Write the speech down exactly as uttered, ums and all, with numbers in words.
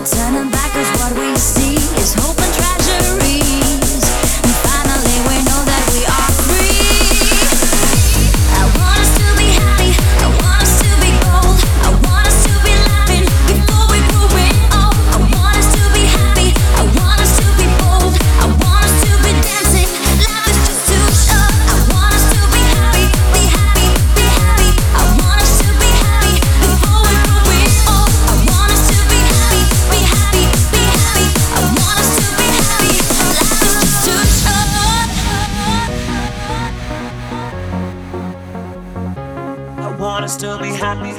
Turning back 'cause what we see is hope and treasuries. And finally we know that we are free. I want us to be happy, I want us to be bold, I want us to be laughing before we grow old. I want us to be happy, I want us to be bold, I want us to be dancing. Life is just too short. I want us to be happy, be happy, be happy. I want us to be happy before we grow old. I want us to be happy, be happy, be happy. I want us to be happy. Life is just too short. I want us to be happy.